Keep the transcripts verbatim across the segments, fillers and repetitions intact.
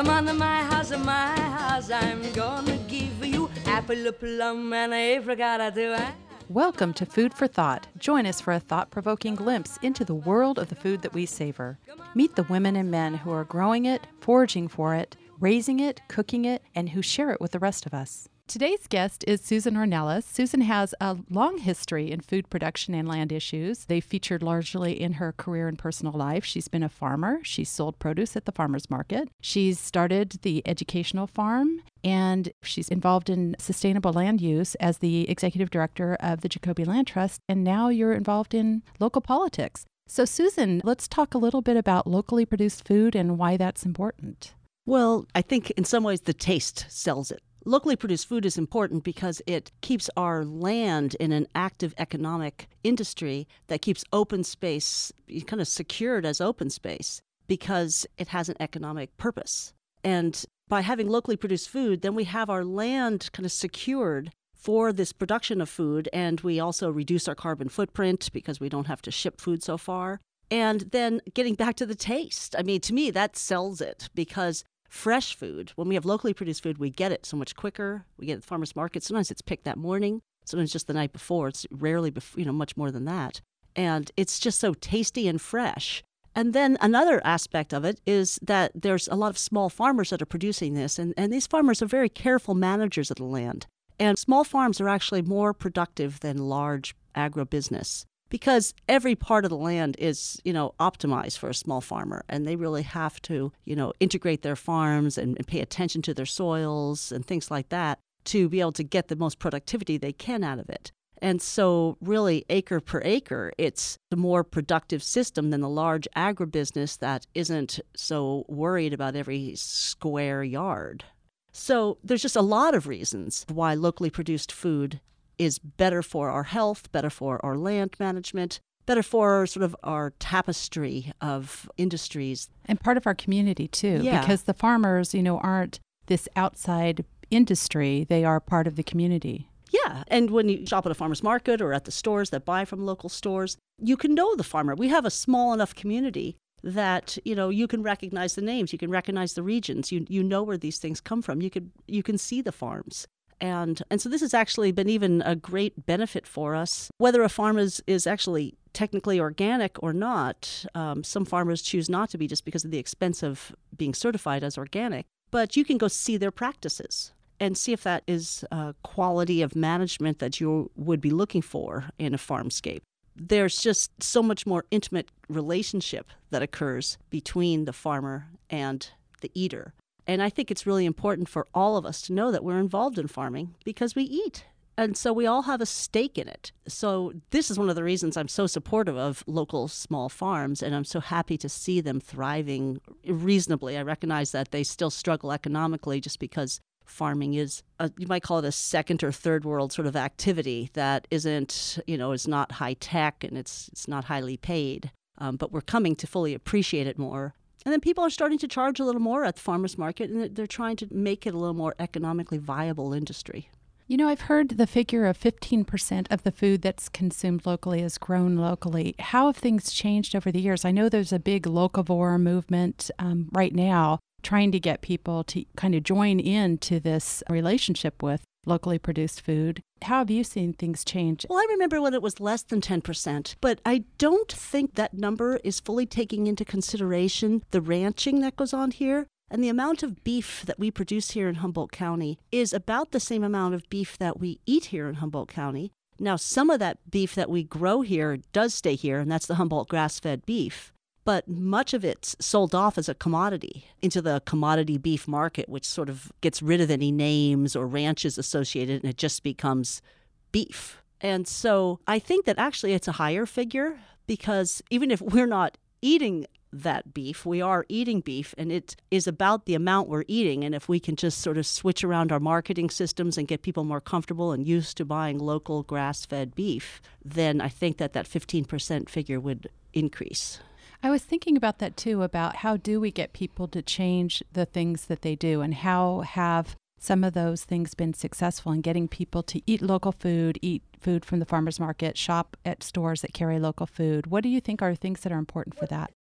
Come on to my house, my house, I'm gonna give you apple, a plum, and a apricot too. Welcome to Food for Thought. Join us for a thought-provoking glimpse into the world of the food that we savor. Meet the women and men who are growing it, foraging for it, raising it, cooking it, and who share it with the rest of us. Today's guest is Susan Ornelas. Susan has a long history in food production and land issues. They featured largely in her career and personal life. She's been a farmer. She's sold produce at the farmer's market. She's started the educational farm, and she's involved in sustainable land use as the executive director of the Jacoby Land Trust, and now you're involved in local politics. So Susan, let's talk a little bit about locally produced food and why that's important. Well, I think in some ways the taste sells it. Locally produced food is important because it keeps our land in an active economic industry that keeps open space kind of secured as open space because it has an economic purpose. And by having locally produced food, then we have our land kind of secured for this production of food, and we also reduce our carbon footprint because we don't have to ship food so far. And then getting back to the taste, I mean, to me, that sells it because fresh food, when we have locally produced food, we get it so much quicker. We get it at the farmer's market. Sometimes it's picked that morning. Sometimes just the night before. It's rarely, bef- you know, much more than that. And it's just so tasty and fresh. And then another aspect of it is that there's a lot of small farmers that are producing this. And, and these farmers are very careful managers of the land. And small farms are actually more productive than large agribusiness, because every part of the land is, you know, optimized for a small farmer, and they really have to, you know, integrate their farms and, and pay attention to their soils and things like that to be able to get the most productivity they can out of it. And so really acre per acre, it's a more productive system than the large agribusiness that isn't so worried about every square yard. So there's just a lot of reasons why locally produced food is better for our health, better for our land management, better for sort of our tapestry of industries. And part of our community, too, Yeah. because the farmers, you know, aren't this outside industry. They are part of the community. Yeah, and when you shop at a farmer's market or at the stores that buy from local stores, you can know the farmer. We have a small enough community that, you know, you can recognize the names, you can recognize the regions, you you know where these things come from. You could you can see the farms. And and so this has actually been even a great benefit for us. Whether a farm is, is actually technically organic or not, um, some farmers choose not to be just because of the expense of being certified as organic. But you can go see their practices and see if that is a quality of management that you would be looking for in a farmscape. There's just so much more intimate relationship that occurs between the farmer and the eater. And I think it's really important for all of us to know that we're involved in farming because we eat. And so we all have a stake in it. So this is one of the reasons I'm so supportive of local small farms, and I'm so happy to see them thriving reasonably. I recognize that they still struggle economically just because farming is, a, you might call it a second or third world sort of activity that isn't, you know, is not high tech and it's it's not highly paid. Um, but we're coming to fully appreciate it more. And then people are starting to charge a little more at the farmer's market, and they're trying to make it a little more economically viable industry. You know, I've heard the figure of fifteen percent of the food that's consumed locally is grown locally. How have things changed over the years? I know there's a big locavore movement um, right now trying to get people to kind of join into this relationship with locally produced food. How have you seen things change? Well, I remember when it was less than ten percent, but I don't think that number is fully taking into consideration the ranching that goes on here. And the amount of beef that we produce here in Humboldt County is about the same amount of beef that we eat here in Humboldt County. Now, some of that beef that we grow here does stay here, and that's the Humboldt grass-fed beef. But much of it's sold off as a commodity into the commodity beef market, which sort of gets rid of any names or ranches associated, and it just becomes beef. And so I think that actually it's a higher figure because even if we're not eating that beef, we are eating beef, and it is about the amount we're eating. And if we can just sort of switch around our marketing systems and get people more comfortable and used to buying local grass-fed beef, then I think that that fifteen percent figure would increase. I was thinking about that too, about how do we get people to change the things that they do, and how have some of those things been successful in getting people to eat local food, eat food from the farmer's market, shop at stores that carry local food. What do you think are things that are important for that?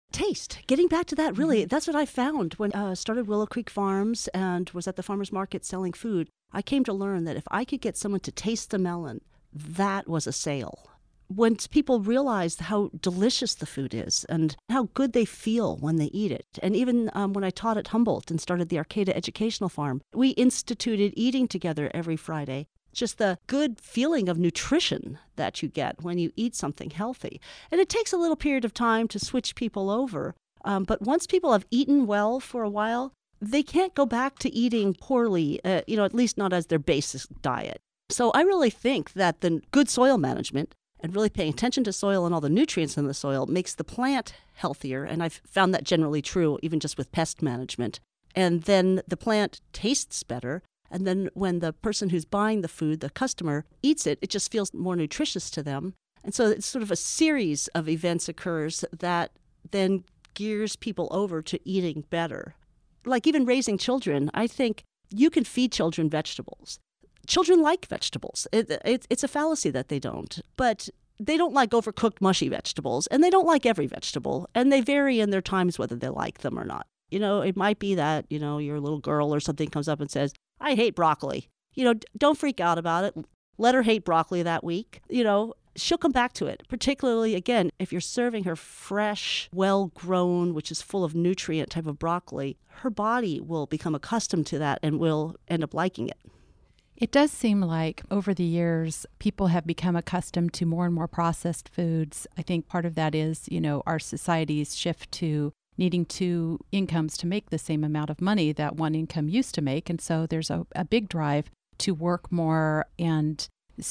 Taste. Getting back to that, really, that's what I found when I uh, started Willow Creek Farms and was at the farmer's market selling food. I came to learn that if I could get someone to taste the melon, that was a sale. When people realized how delicious the food is and how good they feel when they eat it. And even um, when I taught at Humboldt and started the Arcata Educational Farm, we instituted eating together every Friday. Just the good feeling of nutrition that you get when you eat something healthy. And it takes a little period of time to switch people over. Um, but once people have eaten well for a while, they can't go back to eating poorly, uh, you know, at least not as their basic diet. So I really think that the good soil management and really paying attention to soil and all the nutrients in the soil makes the plant healthier. And I've found that generally true, even just with pest management. And then the plant tastes better. And then when the person who's buying the food, the customer, eats it, it just feels more nutritious to them. And so it's sort of a series of events occurs that then gears people over to eating better. Like even raising children, I think you can feed children vegetables. Children like vegetables. It, it, it's a fallacy that they don't. But they don't like overcooked, mushy vegetables, and they don't like every vegetable. And they vary in their times whether they like them or not. You know, it might be that, you know, your little girl or something comes up and says, I hate broccoli. You know, don't freak out about it. Let her hate broccoli that week. You know, she'll come back to it. Particularly, again, if you're serving her fresh, well-grown, which is full of nutrient type of broccoli, her body will become accustomed to that and will end up liking it. It does seem like over the years, people have become accustomed to more and more processed foods. I think part of that is, you know, our society's shift to needing two incomes to make the same amount of money that one income used to make. And so there's a, a big drive to work more. And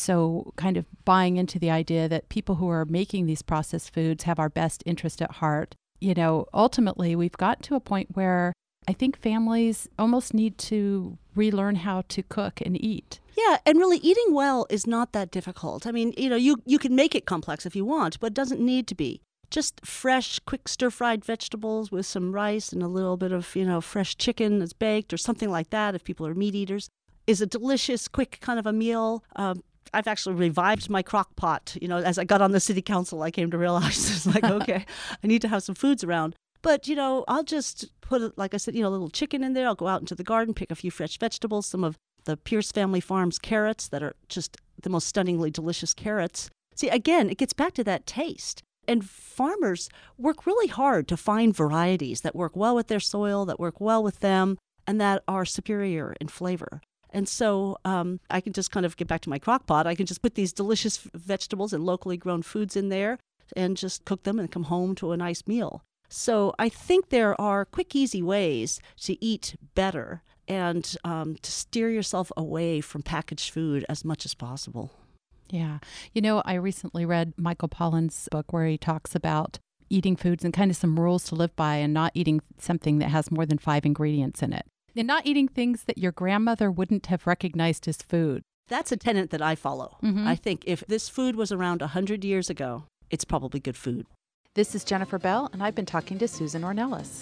so kind of buying into the idea that people who are making these processed foods have our best interest at heart. You know, ultimately, we've got to a point where I think families almost need to relearn how to cook and eat. Yeah, and really eating well is not that difficult. I mean, you know, you, you can make it complex if you want, but it doesn't need to be. Just fresh, quick stir-fried vegetables with some rice and a little bit of, you know, fresh chicken that's baked or something like that if people are meat eaters is a delicious, quick kind of a meal. Um, I've actually revived my crock pot. You know, as I got on the city council, I came to realize it's like, okay, I need to have some foods around. But, you know, I'll just put, like I said, you know, a little chicken in there. I'll go out into the garden, pick a few fresh vegetables, some of the Pierce Family Farms carrots that are just the most stunningly delicious carrots. See, again, it gets back to that taste. And farmers work really hard to find varieties that work well with their soil, that work well with them, and that are superior in flavor. And so um, I can just kind of get back to my crock pot. I can just put these delicious vegetables and locally grown foods in there and just cook them and come home to a nice meal. So I think there are quick, easy ways to eat better and um, to steer yourself away from packaged food as much as possible. Yeah. You know, I recently read Michael Pollan's book where he talks about eating foods and kind of some rules to live by and not eating something that has more than five ingredients in it. And not eating things that your grandmother wouldn't have recognized as food. That's a tenet that I follow. Mm-hmm. I think if this food was around one hundred years ago, it's probably good food. This is Jennifer Bell, and I've been talking to Susan Ornelas.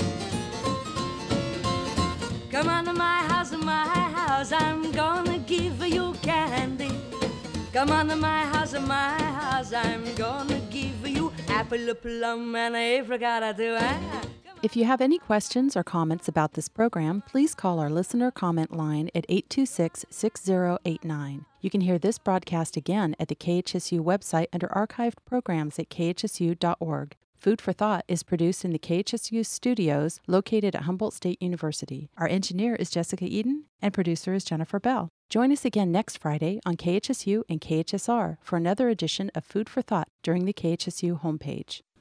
Come on to my house, my house, I'm gonna give you candy. Come on to my house, my house, I'm gonna give you apple, a plum, and a apricot too. If you have any questions or comments about this program, please call our listener comment line at eight two six, six zero eight nine. You can hear this broadcast again at the K H S U website under archived programs at k h s u dot org. Food for Thought is produced in the K H S U studios located at Humboldt State University. Our engineer is Jessica Eden, and producer is Jennifer Bell. Join us again next Friday on K H S U and K H S R for another edition of Food for Thought during the K H S U homepage.